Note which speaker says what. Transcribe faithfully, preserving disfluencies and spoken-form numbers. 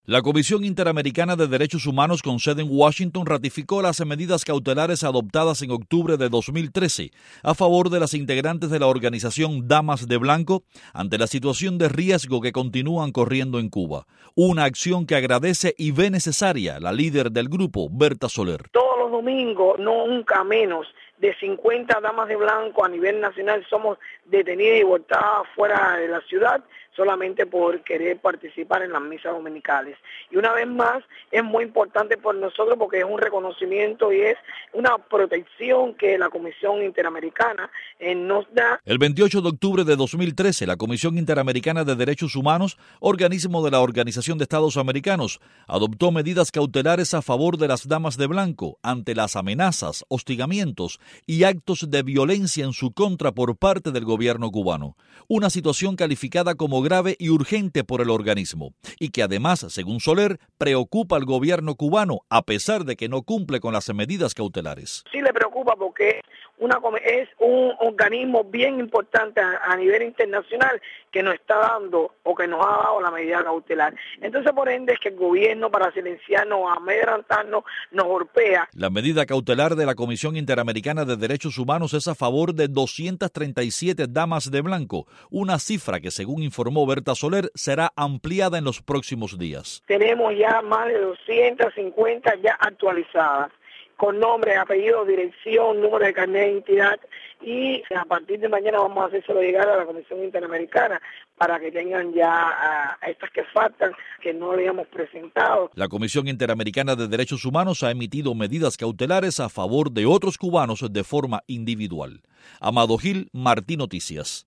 Speaker 1: La Comisión Interamericana de Derechos Humanos con sede en Washington ratificó las medidas cautelares adoptadas en octubre de dos mil trece a favor de las integrantes de la organización Damas de Blanco ante la situación de riesgo que continúan corriendo en Cuba. Una acción que agradece y ve necesaria la líder del grupo, Berta Soler.
Speaker 2: Todos los domingos, no nunca menos de cincuenta damas de blanco a nivel nacional somos detenidas y voltadas fuera de la ciudad solamente por querer participar en las misas dominicales. Y una vez más, es muy importante por nosotros porque es un reconocimiento y es una protección que la Comisión Interamericana eh, nos da.
Speaker 1: El veintiocho de octubre de dos mil trece, la Comisión Interamericana de Derechos Humanos, organismo de la Organización de Estados Americanos, adoptó medidas cautelares a favor de las damas de blanco ante las amenazas, hostigamientos y actos de violencia en su contra por parte del gobierno cubano. Una situación calificada como grave y urgente por el organismo, y que además, según Soler, preocupa al gobierno cubano a pesar de que no cumple con las medidas cautelares.
Speaker 2: Sí le preocupa porque una, es un organismo bien importante a, a nivel internacional que nos está dando o que nos ha dado la medida cautelar. Entonces, por ende, es que el gobierno, para silenciarnos, amedrentarnos, nos golpea.
Speaker 1: La medida cautelar de la Comisión Interamericana de Derechos Humanos es a favor de doscientas treinta y siete damas de blanco, una cifra que, según informó Berta Soler, será ampliada en los próximos días.
Speaker 2: Tenemos ya más de doscientas cincuenta ya actualizadas, con nombre, apellido, dirección, número de carnet de identidad, y a partir de mañana vamos a hacérselo llegar a la Comisión Interamericana para que tengan ya uh, estas que faltan, que no habíamos presentado.
Speaker 1: La Comisión Interamericana de Derechos Humanos ha emitido medidas cautelares a favor de otros cubanos de forma individual. Amado Gil, Martí Noticias.